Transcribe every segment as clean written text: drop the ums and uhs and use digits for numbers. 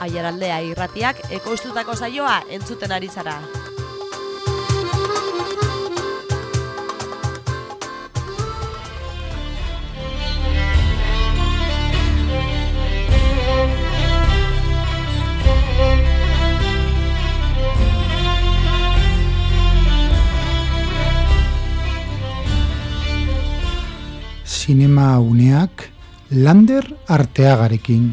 Aiaraldea irratiak ekoiztutako saioa entzuten ari zara. Zinema uneak Lander Arteagarekin.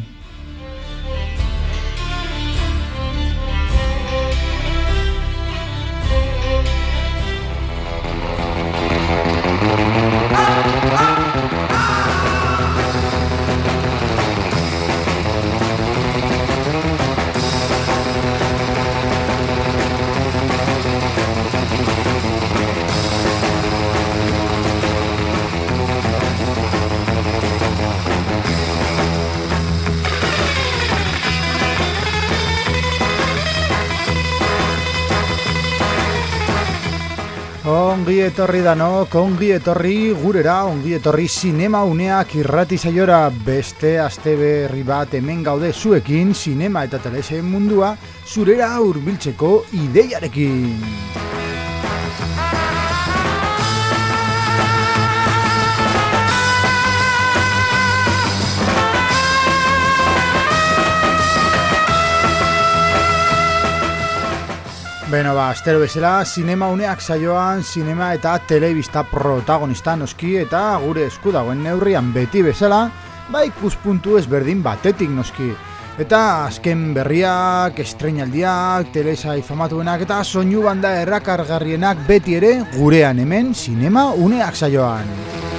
Ongi etorri danok, ongi etorri gurera, ongi etorri zinema uneak irrati saiora. Beste aste berri bat hemen gaude zuekin, zinema eta telesail mundua zurera hurbiltzeko ideiarekin. Beno astero bezala, zinema uneak saioan, zinema eta telebista protagonista noski eta gure esku dagoen neurrian beti bezala, ikuspuntu ezberdin batetik noski. Eta azken berriak, estreinaldiak, telesail famatuenak eta soinu banda errakargarrienak beti ere gurean hemen zinema uneak saioan.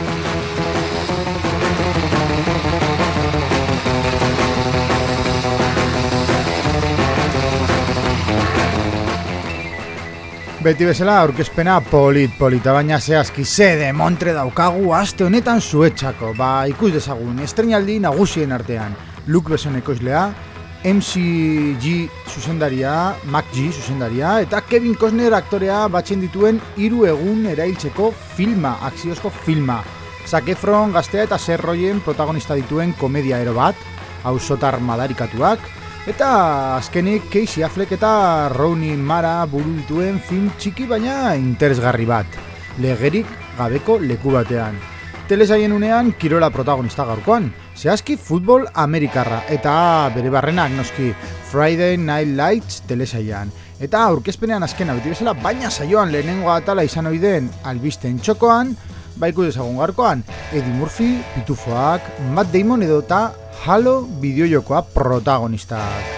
Beti bezala aurkezpena polita, baina zehazki zede montre daukagu aste honetan zuetxako. Ikus dezagun, estreinaldi nagusien artean. Luc Besson ekoizlea, McG zuzendaria, eta Kevin Costner aktorea batzen dituen 3 egun erailtzeko filma, akziozko filma. Zac Efron gaztea eta Seth Rogen protagonista dituen komedia ero bat, auzotar madarikatuak, eta azkenik Casey Affleck eta Rooney Mara buru dituen film txiki baina interesgarri bat, legerik gabeko leku batean. Telesaien unean kirola protagonista gaurkoan, zehazki futbol amerikarra eta bere barrenak noski Friday Night Lights telesaian. Eta aurkezpenean azkena beti bezala, baina saioan lehenengo atala izan oideen albisten txokoan, ikus dezagun gaurkoan Eddie Murphy, Pitufoak, Matt Damon edo eta Halo bideojokoa protagonistak.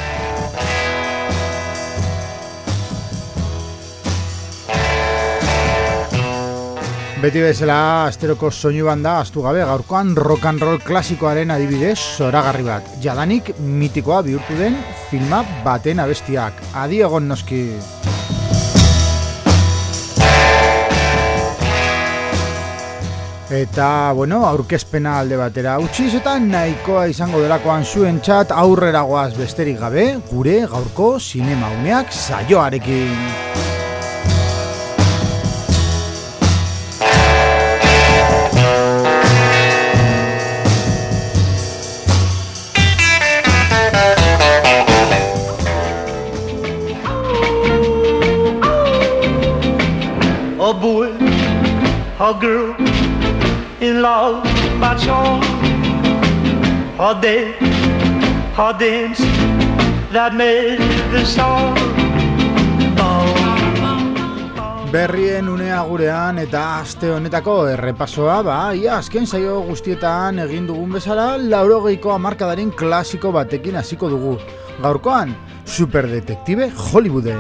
Beti bezala asteroko soinu banda ahaztu gabe, gaurkoan rock and roll klasikoaren adibidez zoragarri bat. Jadanik mitikoa bihurtu den filma baten abestiak. Adi egon noski. Eta, aurkezpena alde batera utziz eta nahikoa izango delakoan zuen txat aurrera goaz besterik gabe, gure gaurko zinema uneak saioarekin. A boy, a girl, in love by choice, a day, a dance that made the song. Berrien unea gurean eta aste honetako errepasoa, ia azken saio guztietan egin dugun bezala 80ko hamarkadaren klasiko batekin hasiko dugu. Gaurkoan, superdetektibe Hollywooden.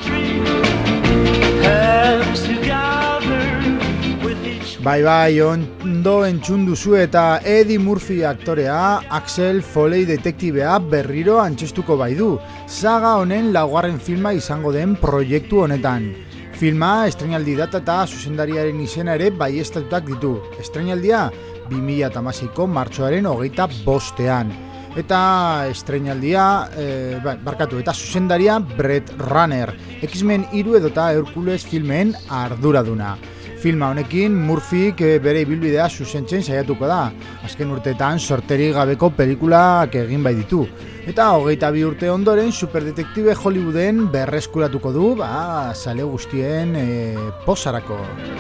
Ondo entzun duzu eta Eddie Murphy aktorea Axel Foley detektibea berriro antzestuko du. Saga honen laugarren filma izango den proiektu honetan. Filma estreinaldi data eta zuzendariaren izena ere baieztatutak ditu. Estreinaldia 2016ko martxoaren 25ean. Eta estreinaldia, eta zuzendaria Brett Runner, X-Men 3 edota Hercules filmen arduraduna. Filma honekin Murphyk bere ibilbidea zuzentzen saiatuko da. Azken urteetan sorterik gabeko pelikulak egin bai ditu. Eta 22 urte ondoren superdetektibe Hollywooden berreskuratuko du, zale guztien posarako.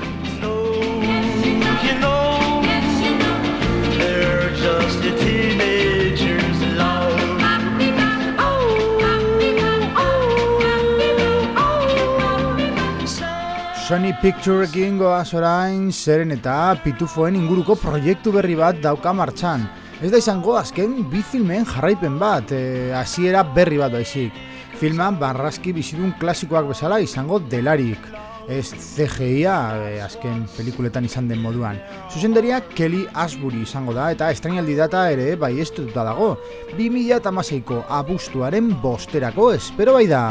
Sony Picturekin goaz orain zeren eta pitufoen inguruko proiektu berri bat dauka martxan. Ez da izango azken bi filmen jarraipen bat, hasiera berri bat baizik. Filma barraski bizidun klasikoak bezala izango delarik. Ez CGI-a azken pelikuletan izan den moduan. Zuzendaria Kelly Asbury izango da eta estreinaldi data ere baieztatuta dago. 2016ko abuztuaren 5erako espero bai da.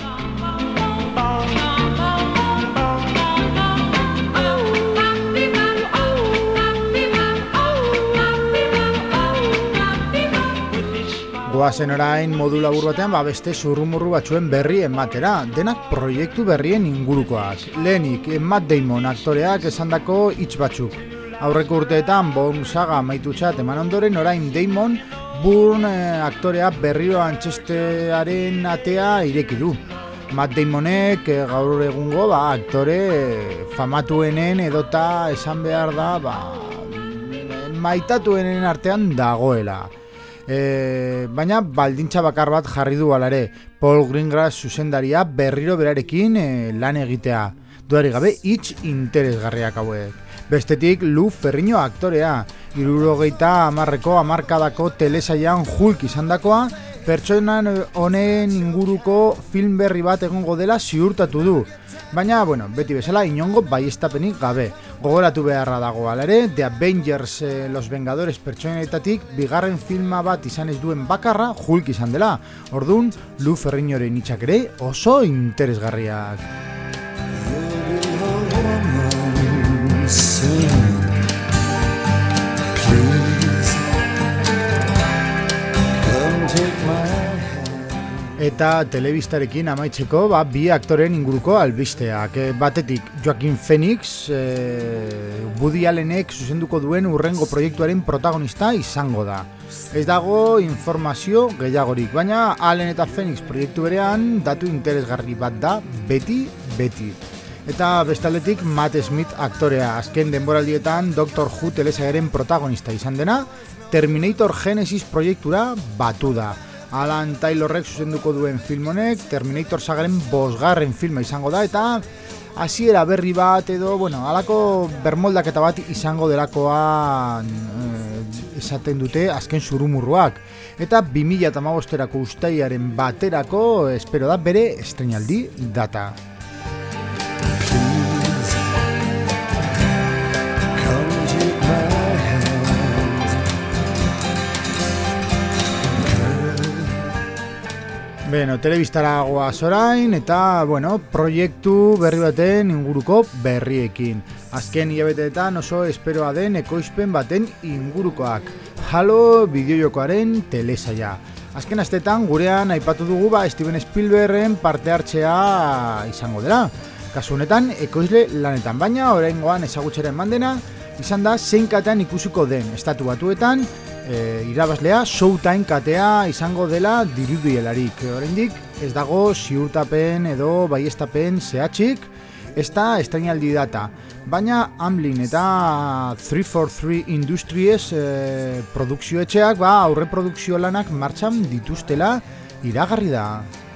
Goazen orain modu labur batean beste zurrumurru batzuen berri ematera, denak proiektu berrien ingurukoak. Lehenik, Matt Damon aktoreak esandako hitz batzuk. Aurreko urteetan Bond saga amaitutxat eman ondoren orain Damon Bourne aktorea berriro antzestearen atea ireki du. Matt Damonek gaur egungo aktore famatuenen edota esan behar da maitatuenen artean dagoela. Baina baldintza bakar bat jarri du alare, Paul Greengrass zuzendaria berriro berarekin lan egitea. Dudarik gabe hitz interesgarriak hauek. Bestetik Lou Ferrigno aktorea, 70ko hamarkadako telesailan Hulk izandakoa, pertsonan honen inguruko film berri bat egongo dela ziurtatu du. Baina, beti bezala inongo baieztapenik gabe. Gogoratu beharra dago alare, The Avengers Los Vengadores pertsonetatik bigarren filma bat izan ez duen bakarra Hulk izan dela. Ordun, Lou Ferrignoren hitzak ere oso interesgarriak. Eta telebistarekin amaitzeko bi aktoren inguruko albisteak. Batetik Joaquin Phoenix, Woody Allenek zuzenduko duen urrengo proiektuaren protagonista izango da. Ez dago informazio gehiagorik, baina Allen eta Phoenix proiektu berean datu interesgarri bat da beti. Eta bestaldetik Matt Smith aktorea, azken denboraldietan Doctor Who telesailaren protagonista izan dena, Terminator Genesis proiektura batu da. Alan Taylorrek zuzenduko duen film honek Terminator sagaren 5. filma izango da eta hasiera berri bat edo, halako bermoldaketa bat izango delakoa esaten dute azken zurumurruak. Eta 2015erako uztailaren baterako espero da bere estreinaldi data. Telebistara goaz orain eta, proiektu berri baten inguruko berriekin. Azken hilabeteetan oso esperoa den ekoizpen baten ingurukoak. Halo bideojokoaren telesaila. Azken astetan gurean aipatu dugu Steven Spielbergen parte hartzea izango dela. Kasu honetan ekoizle lanetan, baina oraingoan ezagutzera eman dena izan da zein katean ikusiko den Estatu Batuetan. Irabazlea Showtime katea izango dela dirudielarik. Oraindik ez dago ziurtapen edo baieztapen zehatzik, ez da estreinaldi data. Baina Amblin eta 343 Industries produkzioetxeak aurre produkzio lanak martxan dituztela iragarri da.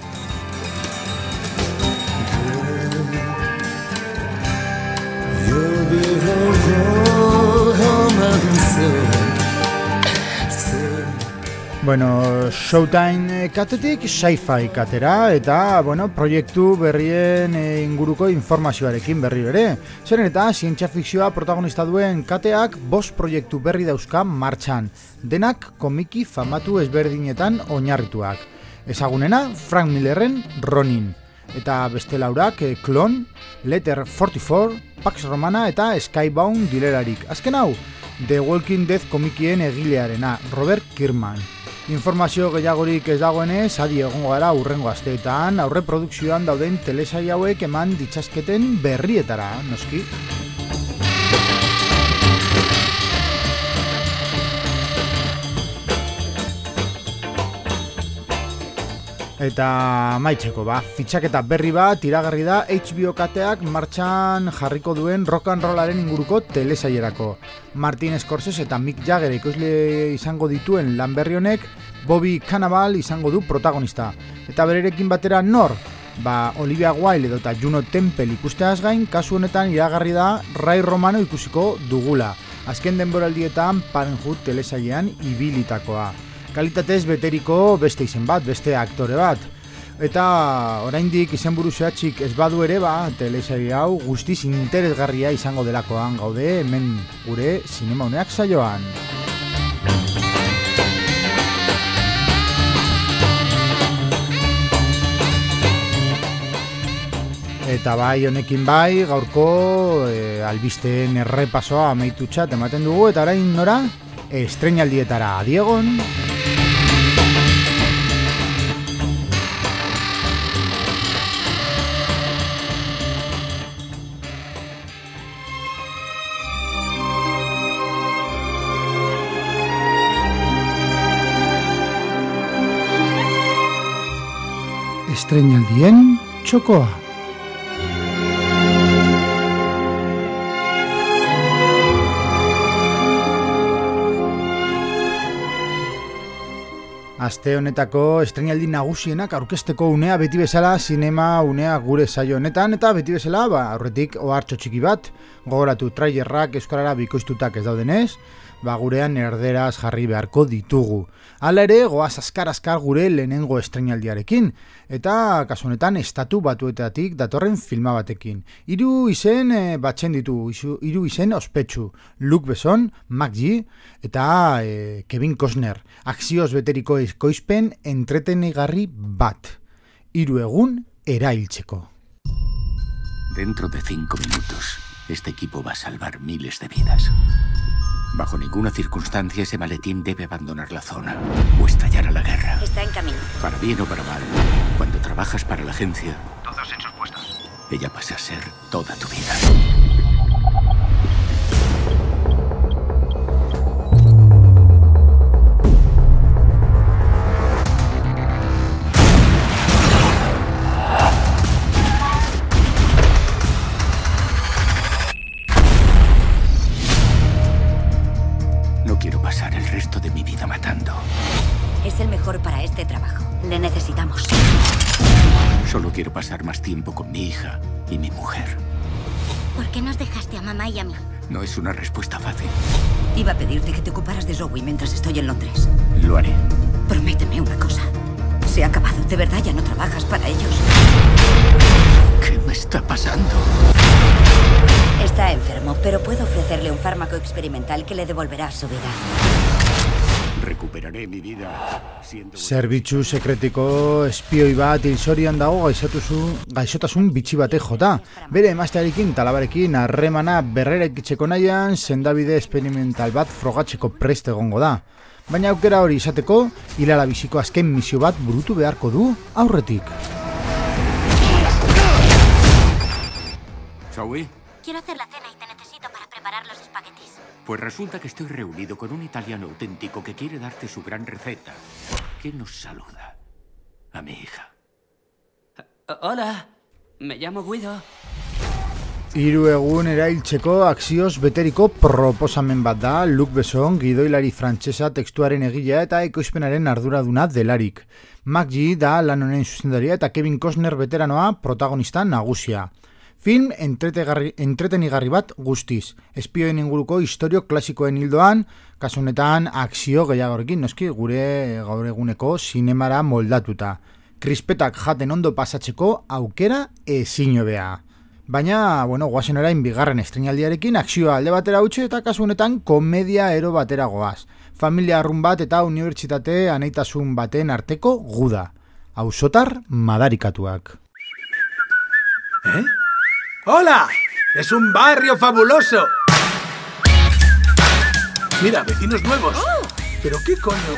Showtime katetik sci-fi katera eta, proiektu berrien inguruko informazioarekin berri bere. Zeren eta zientzia fikzioa protagonista duen kateak 5 proiektu berri dauzka martxan. Denak komiki famatu ezberdinetan oinarrituak. Ezagunena Frank Millerren Ronin. Eta beste laurak Clone, Letter 44, Pax Romana eta Skybound dilerarik. Azken hau, The Walking Dead komikien egilearena, Robert Kirkman. Informazio gehiagorik ez dagoenez, adi egongo gara hurrengo asteetan, aurre produkzioan dauden telesail hauek eman ditzazketen berrietara, noski. Eta maitzeko, fitxaketa berri bat iragarri da HBO kateak martxan jarriko duen rock and rollaren inguruko telesailerako. Martin Scorsese eta Mick Jagger ikusle izango dituen lan berri honek Bobby Cannavale izango du protagonista. Eta bererekin batera nor? Olivia Wilde edota Juno Temple ikusteaz gain, kasu honetan iragarri da Ray Romano ikusiko dugula. Azken denboraldietan Parenthood telesailean ibilitakoa. Kalitatez beteriko beste izen bat, beste aktore bat. Eta oraindik izenburu zehatzik ez badu ere, telesaile hau guztiz interesgarria izango delakoan gaude hemen gure Zinema Uneak saioan. Eta honekin gaurko albisteen errepasoa amaitutxat ematen dugu, eta orain nora? Estreinaldietara adiegon. Estreinaldien txokoa. Aste honetako estreinaldi nagusienak aurkezteko unea beti bezala Zinema Unea gure saio honetan, eta beti bezala aurretik ohartxo txiki bat, gogoratu trailerrak euskarara bikoiztutak ez daudenez, gurean erderaz jarri beharko ditugu. Hala ere, goaz azkar gure lehenengo estreinaldiarekin, eta kasu honetan estatu batuetatik datorren filma batekin. 3 izen batzen ditu, 3 izen ospetsu, Luc Besson, Mac G eta Kevin Costner. Akzioz beteriko ekoizpen entretenigarri bat. 3 egun erailtzeko. Dentro de 5 minutos, este equipo va a salvar miles de vidas. Bajo ninguna circunstancia ese maletín debe abandonar la zona o estallar a la guerra. Está en camino. Para bien o para mal, cuando trabajas para la agencia, todos en sus puestos. Ella pasa a ser toda tu vida. Quiero pasar el resto de mi vida matando. Es el mejor para este trabajo. Le necesitamos. Solo quiero pasar más tiempo con mi hija y mi mujer. ¿Por qué nos dejaste a mamá y a mí? No es una respuesta fácil. Iba a pedirte que te ocuparas de Zoe mientras estoy en Londres. Lo haré. Prométeme una cosa. Se ha acabado. ¿De verdad ya no trabajas para ellos? ¿Qué me está pasando? Está enfermo, pero puedo ofrecerle un fármaco experimental que le devolverá su vida. Recuperaré mi vida siendo... Zerbitzu sekretiko espioi bat hilzorian dago gaixotasun bitxi batek jota. Bere emaztearekin talabarekin harremana berreraikitzeko nahian sendabide experimental bat frogatzeko prest egongo da. Baina aukera hori izateko, hilala biziko azken misio bat burutu beharko du aurretik. Zoe? Quiero hacer la cena y te necesito para preparar los espaguetis. Pues resulta que estoy reunido con un italiano auténtico que quiere darte su gran receta. ¿Quién nos saluda? A mi hija. Hola, me llamo Guido. 3 egun erailtzeko akzioz beteriko proposamen bat da Luc Besson, gidoilari frantsesa tekstuaren egilea eta ekoizpenaren arduraduna delarik. Mac G da lan honen zuzendaria eta Kevin Costner veteranoa protagonista nagusia. Film entretenigarri bat guztiz. Espioen inguruko historio klasikoen hildoan, kasu honetan akzio gehiagorekin, noski gure gaur eguneko zinemara moldatuta. Krispetak jaten ondo pasatzeko aukera ezin hobea. Baina, goazen orain bigarren estreinaldiarekin akzioa alde batera utzi eta kasu honetan komedia ero batera goaz. Familia arrun bat eta unibertsitate anaitasun baten arteko guda. Auzotar madarikatuak. ¿Eh? ¡Hola! ¡Es un barrio fabuloso! Mira, vecinos nuevos. ¡Oh! ¿Pero qué coño?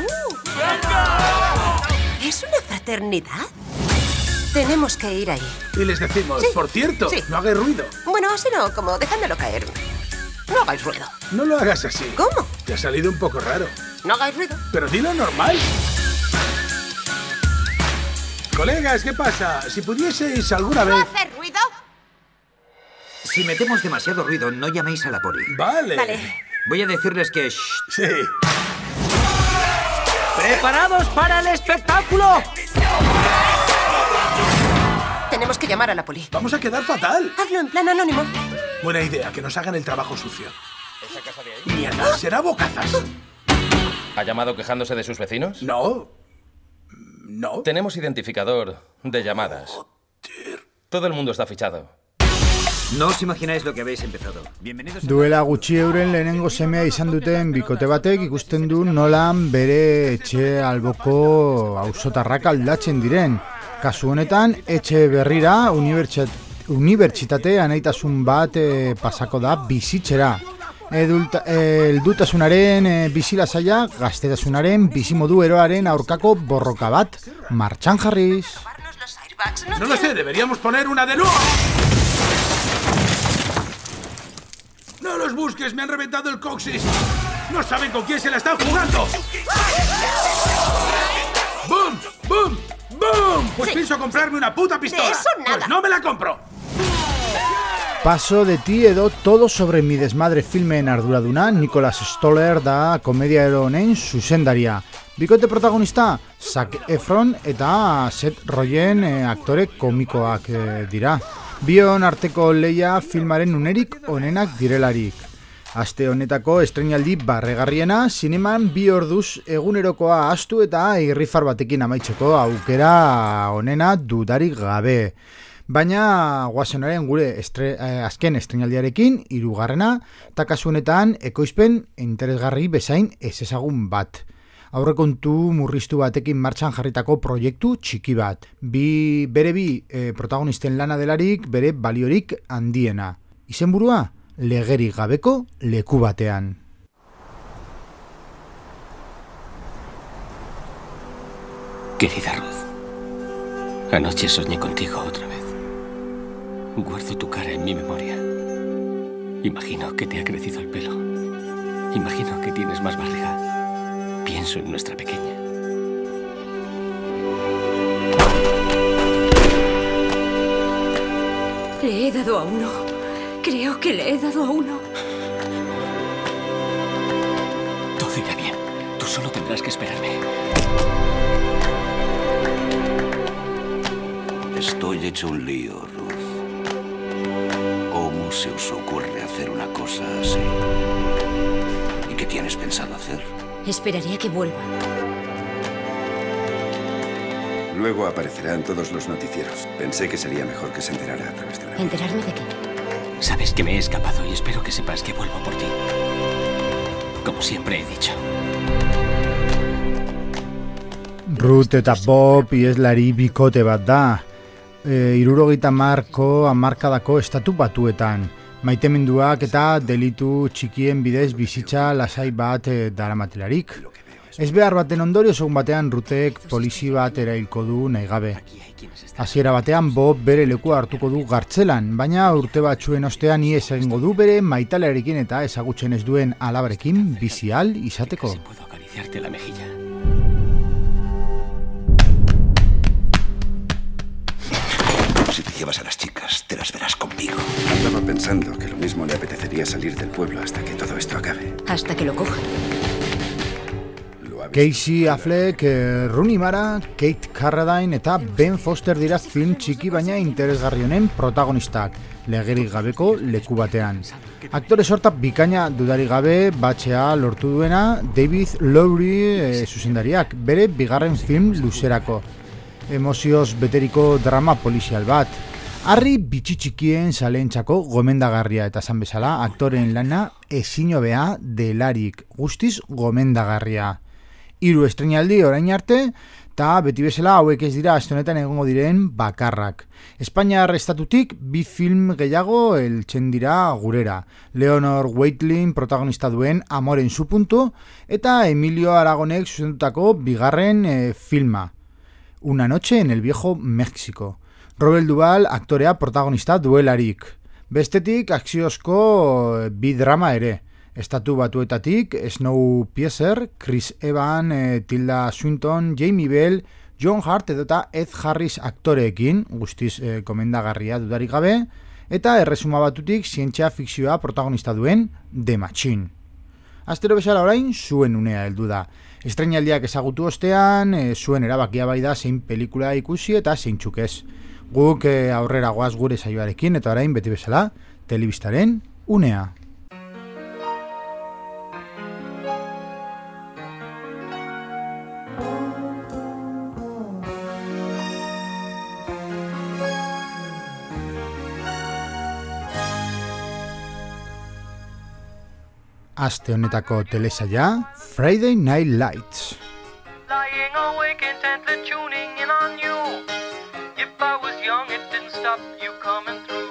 ¿Es una fraternidad? Tenemos que ir ahí. Y les decimos, Sí. por cierto, Sí. no hagáis ruido. Bueno, así no, como dejándolo caer. No hagáis ruido. No lo hagas así. ¿Cómo? Te ha salido un poco raro. No hagáis ruido. Pero dilo normal. Colegas, ¿qué pasa? Si pudieseis alguna vez... ¿No hacer ruido? Si metemos demasiado ruido, no llaméis a la poli. Vale. Voy a decirles que... Shh. Sí. ¿Preparados para el espectáculo? Tenemos que llamar a la poli. Vamos a quedar fatal. Hazlo en plan anónimo. Buena idea, que nos hagan el trabajo sucio. Mierda, será bocazas. ¿Ha llamado quejándose de sus vecinos? No. Tenemos identificador de llamadas. Todo el mundo está fichado. No os imagináis lo que habéis empezado. Bienvenidos. Duela gutxi euren lehenengo semea izan duten bikote batek ikusten du nolan bere etxe alboko auzotarrak aldatzen diren. Kasu honetan, etxe berrira unibertsitate anaitasun bat pasako da bizitzera. Heldutasunaren bizilasaia, gaztetasunaren bizimodu eroaren aurkako borroka bat martxan jarriz. No lo sé, deberíamos poner una de nuevo. ¡No los busques! ¡Me han reventado el coxis! ¡No saben con quién se la están jugando! ¡Boom! ¡Boom! ¡Boom! Pues sí. Pienso comprarme una puta pistola. De eso nada. Pues no me la compro. Paso de ti edo todo sobre mi desmadre filmeen arduraduna Nicholas Stoller da komedia ero honen zuzendaria. Bikote protagonista, Zac Efron eta Seth Rogen aktore komikoak dira. Bion arteko leia filmaren unerik onenak direlarik. Aste honetako estreinaldi barregarriena, zineman 2 orduz egunerokoa ahaztu eta irrifar batekin amaitzeko aukera onena dudarik gabe. Baina guazenaren gure azken estreinaldiarekin, 3. eta kasu honetan ekoizpen interesgarri bezain ezezagun bat. Aurrekontu murriztu batekin martxan jarritako proiektu txiki bat. Bere bi protagonisten lana delarik bere baliorik handiena. Izenburua, legerik gabeko leku batean. Querida Ruth, anoche soñé contigo otra vez. Guardo tu cara en mi memoria. Imagino que te ha crecido el pelo. Imagino que tienes más barriga. Pienso en nuestra pequeña. Le he dado a uno. Creo que le he dado a uno. Todo irá bien. Tú solo tendrás que esperarme. Estoy hecho un lío, Ruth. ¿Cómo se os ocurre hacer una cosa así? ¿Y qué tienes pensado hacer? Esperaría que vuelva. Luego aparecerá en todos los noticieros. Pensé que sería mejor que se enterara a través de una... ¿Enterarme de qué? Sabes que me he escapado y espero que sepas que vuelvo por ti. Como siempre he dicho. Ruth eta Bob ieslari bikote bat da. 70 hamarkadako estatu batuetan. Maitemenduak eta delitu txikien bidez bizitza lasai bat daramatelarik. Ez behar baten ondorio segun batean Ruthek polizi bat erailko du nahi gabe. Hasiera batean Bob bere lekua hartuko du gartzelan, baina urte batzuen ostean ihes egingo du bere maitalearekin eta ezagutzen ez duen alabarekin bizi ahal izateko. Puedo acariciarte la mejilla. Si te llevas a las chicas, te las verás conmigo. Estaba pensando que lo mismo le apetecería salir del pueblo hasta que todo esto acabe. Hasta que lo coja. Casey Affleck, Rooney Mara, Kate Carradine eta Ben Foster dira film txiki baina interesgarri honen protagonistak, legerik gabeko leku batean. Aktore sorta bikaina dudarik gabe batxea lortu duena David Lowery zuzendariak, bere bigarren film luzerako. Emozioz beteriko drama polizial bat. Harri bitxi txikien saleentzako gomendagarria eta esan bezala aktoren lana ezin hobea delarik, guztiz gomendagarria. 3 estreinaldi orain arte, eta beti bezala hauek ez dira aste honetan egongo diren bakarrak. Espainiar estatutik 2 film gehiago heltzen dira gurera. Leonor Waitlin protagonista duen Amor en su punto, eta Emilio Aragonek zuzendutako bigarren filma. Una noche en el viejo México. Robert Duvall aktorea protagonista duelarik. Bestetik akziozko bi drama ere. Estatu batuetatik Snowpiercer, Chris Evans, Tilda Swinton, Jamie Bell, John Hart edota Ed Harris aktoreekin, guztiz komendagarria dudarik gabe, eta erresuma batutik zientzia fikzioa protagonista duen The Machine. Astero bezala orain, zuen unea heldu da. Estreinaldiak ezagutu ostean, zuen erabakia bai da zein pelikula ikusi eta zeintzuk ez. Guk aurrera goaz gure saioarekin eta orain beti bezala, telebistaren unea. Aste honetako telesaia, Friday Night Lights. Lying awake intently tuning in on you. If I was young it didn't stop you coming through.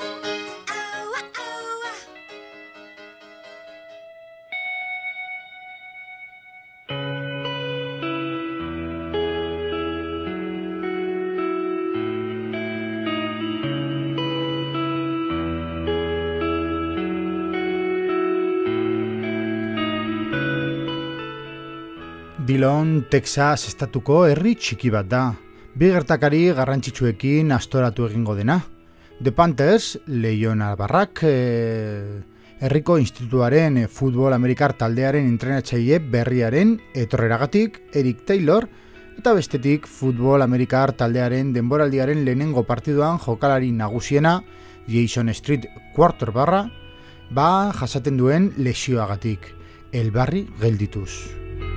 Dillon, Texas estatuko herri txiki bat da. Bi gertakari garrantzitsuekin astoratu egingo dena. The Panthers, Lehion Albarrak, herriko institutuaren futbol amerikar taldearen entrenatzaile berriaren etorreragatik, Eric Taylor, eta bestetik futbol amerikar taldearen denboraldiaren lehenengo partiduan jokalari nagusiena, Jason Street quarterbarra, jasaten duen lesioagatik, elbarri geldituz.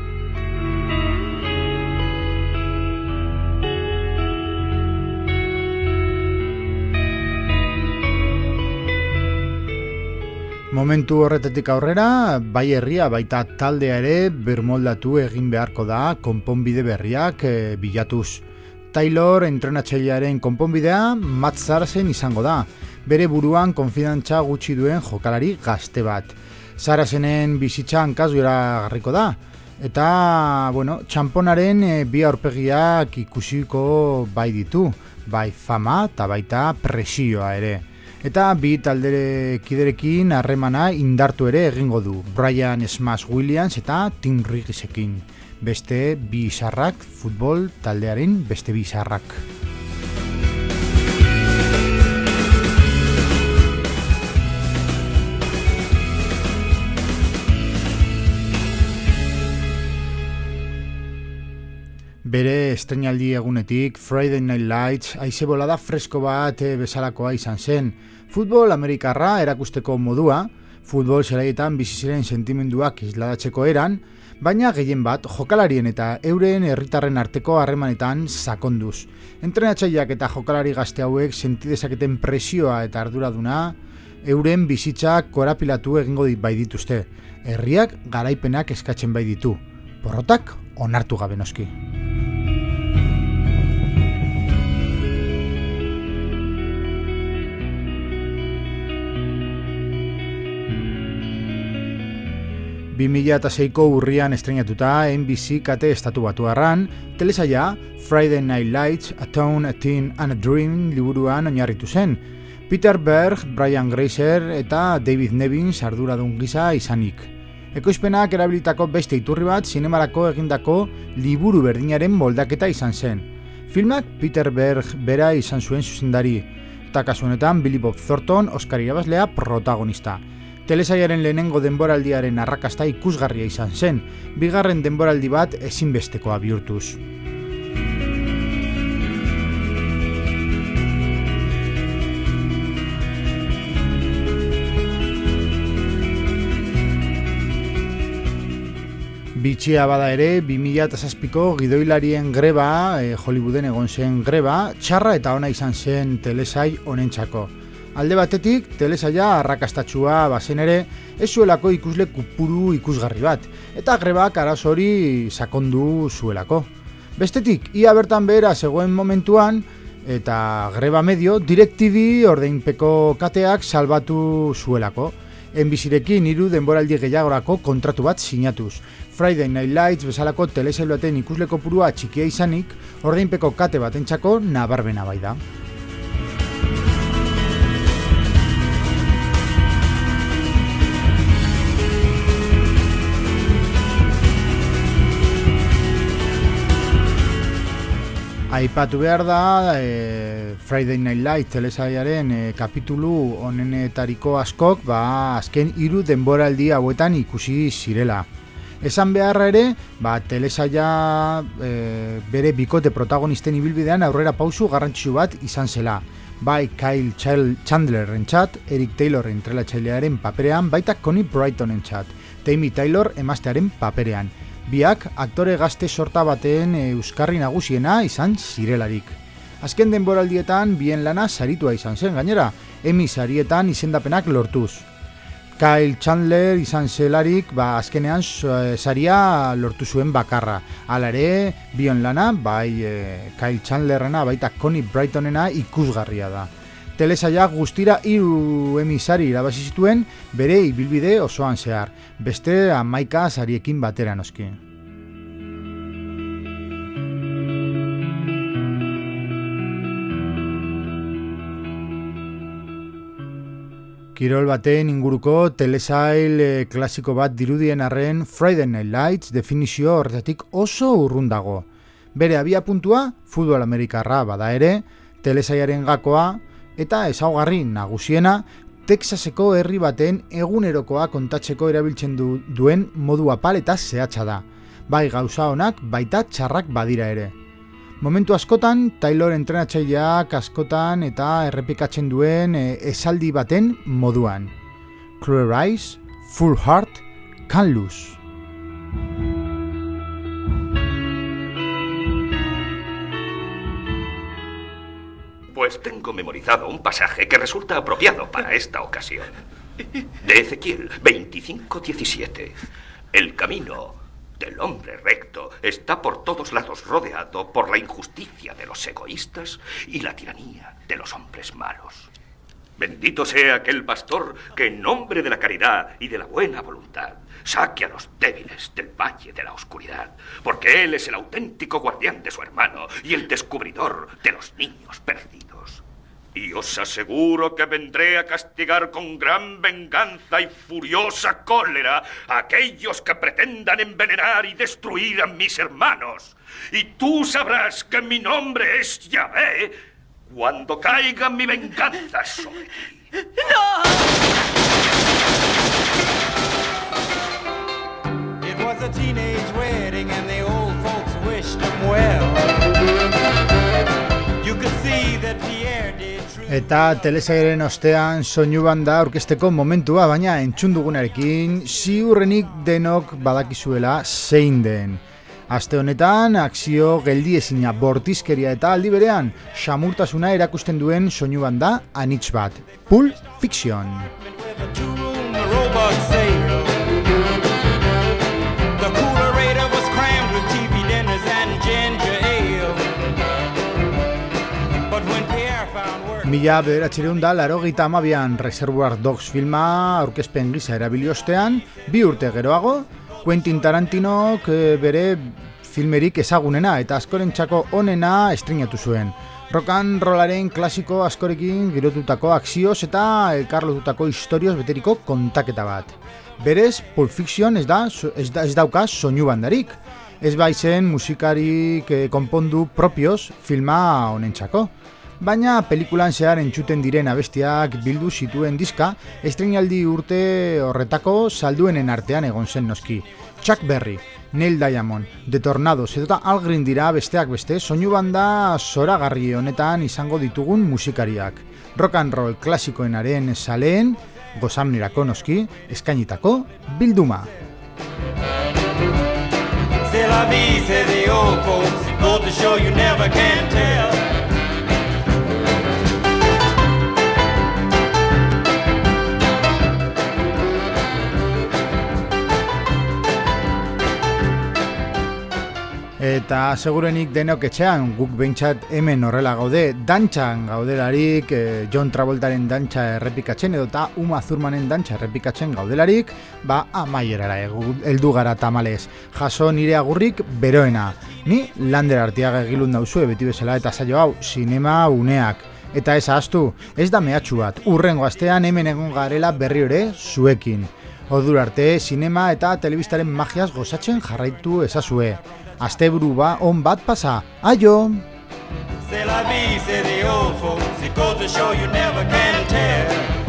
Momentu horretetik aurrera, bai herria baita taldea ere bermoldatu egin beharko da konponbide berriak bilatuz. Taylor entrenatzailearen konponbidea Matt Saracen izango da, bere buruan konfidantza gutxi duen jokalari gazte bat. Saracenen bizitza hankazgora garriko da, eta, txamponaren bi aurpegiak ikusiko bai ditu, bai fama eta baita presioa ere. Eta bi taldekiderekin harremana indartu ere egingo du, Brian Smash Williams eta Tim Riggisekin. Beste bi izarrak, futbol taldearen beste bi izarrak. Bere estreinaldi egunetik, Friday Night Lights, haize bolada fresko bat bezalakoa izan zen. Futbol amerikarra erakusteko modua, futbol zelaietan bizi ziren sentimenduak isladatzeko eran, baina gehien bat jokalarien eta euren herritarren arteko harremanetan sakonduz. Entrenatzaileak eta jokalari gazte hauek sentidezaketen presioa eta arduraduna, euren bizitzak korapilatu egingo bai dituzte. Herriak garaipenak eskatzen bai ditu. Porrotak onartu gabe noski. ...2006ko urrian estreinatuta NBC kate estatu batuarran, telesaia Friday Night Lights, A Town, a Teen and a Dream liburuan oinarritu zen. Peter Berg, Brian Grazer eta David Nevins arduradun gisa izanik. Ekoizpenak erabilitako beste iturri bat zinemarako egindako liburu berdinaren moldaketa izan zen. Filmak Peter Berg bera izan zuen zuzendari, eta kasu honetan Billy Bob Thornton Oscar irabazlea protagonista. Telesaiaren lehenengo denboraldiaren arrakasta ikusgarria izan zen, bigarren denboraldi bat ezinbestekoa bihurtuz. Bitxia bada ere, 2007ko gidoilarien greba, Hollywooden egon zen greba, txarra eta ona izan zen telesai honentzako. Alde batetik, telesaia arrakastatsua bazen ere, ez zuelako ikusle kopuru ikusgarri bat, eta grebak arazo hori sakondu zuelako. Bestetik, ia bertan behera zegoen momentuan, eta greba medio, DirecTV ordeinpeko kateak salbatu zuelako. NBCrekin 3 denboraldi gehiagorako kontratu bat sinatuz. Friday Night Lights bezalako telesail baten ikusle kopurua txikia izanik, ordeinpeko kate batentzako nabarbena bai da. Aipatu behar da, Friday Night Lights telesailaren kapitulu honenetariko askok, azken 3 denboraldi hauetan ikusi zirela. Esan beharra ere, telesaila bere bikote protagonisten ibilbidean aurrera pausu garrantzitsu bat izan zela. Bai Kyle Chandlerentzat, Eric Taylor entrenatzailearen paperean, baita Connie Brightonentzat, Tammy Taylor emaztearen paperean. Biak aktore gazte sorta baten euskarri nagusiena izan zirelarik. Azken denboraldietan bien lana saritua izan zen, gainera, Emmy sarietan izendapenak lortuz. Kyle Chandler izan zelarik, azkenean saria lortu zuen bakarra. Hala ere, bion lana, bai Kyle Chandlerrena, baita Connie Brightonena ikusgarria da. Telesailak guztira 3 Emmy sari irabazi zituen bere ibilbide osoan zehar, beste 11 sariekin batera noski. Kirol baten inguruko telesail klasiko bat dirudien arren Friday Night Lights definizio horretatik oso urrun dago. Bere abiapuntua futbol amerikarra bada ere, telesailaren gakoa eta ezaugarri nagusiena Texaseko herri baten egunerokoa kontatzeko erabiltzen duen modu apal eta zehatza da. Bai gauza onak, baita txarrak badira ere. Momentu askotan, Taylor entrenatzaileak askotan eta errepikatzen duen esaldi baten moduan. Clear eyes, full heart, can't lose. Pues tengo memorizado un pasaje que resulta apropiado para esta ocasión. De Ezequiel 25:17. El camino del hombre recto está por todos lados rodeado por la injusticia de los egoístas y la tiranía de los hombres malos. Bendito sea aquel pastor que en nombre de la caridad y de la buena voluntad saque a los débiles del valle de la oscuridad, porque él es el auténtico guardián de su hermano y el descubridor de los niños perdidos. Y os aseguro que vendré a castigar con gran venganza y furiosa cólera a aquellos que pretendan envenenar y destruir a mis hermanos. Y tú sabrás que mi nombre es Yahvé cuando caiga mi venganza sobre ti. ¡No! It was a teenage wedding and the old folks wished him well. You could see that Pierre did. Eta telesailaren ostean soinu banda aurkezteko momentua, baina entzun dugunarekin ziurrenik denok badakizuela zein den. Aste honetan, akzio geldiezina bortizkeria eta aldi berean xamurtasuna erakusten duen soinu banda anitz bat. Pulp Fiction. Mila 1982an Reservoir Dogs filma aurkezpen gisa erabili ostean, 2 urte geroago, Quentin Tarantinok bere filmerik ezagunena eta askorentzako onena estreinatu zuen. Rock and rollaren klasiko askorekin girotutako akzioz eta elkarlotutako istorioz beteriko kontaketa bat. Berez, Pulp Fiction ez dauka soinu bandarik. Ez baizen musikarik konpondu propioz filma honentzako. Baina pelikulan zehar entzuten diren abestiak bildu zituen diska estreinaldi urte horretako salduenen artean egon zen noski. Chuck Berry, Neil Diamond, The Tornados eta Al Green dira besteak beste soinu banda zoragarri honetan izango ditugun musikariak. Rock and roll klasikoenaren saleen, gozamnerako noski, eskainitako bilduma. C'est la vie, say the old folks, go to show you never can tell. Eta segurenik denok etxean, guk behintzat hemen horrela gaude, dantxan gaudelarik, John Travoltaren dantxa errepikatzen edo eta Uma Thurmanen dantxa errepikatzen gaudelarik, amaierara heldu gara tamalez. Jaso nire agurrik beroena. Ni Lander Artiaga egilun dauzue beti bezala eta saio hau Zinema Uneak. Eta ez ahaztu, ez da mehatxu bat, urrengo astean hemen egon garela berri ere zuekin. Ordura arte, zinema eta telebistaren magiaz gozatzen jarraitu ezazue. Asteburu on bat pasa. Aio! c'est la vie, say the old folks. It goes to show you never can tell.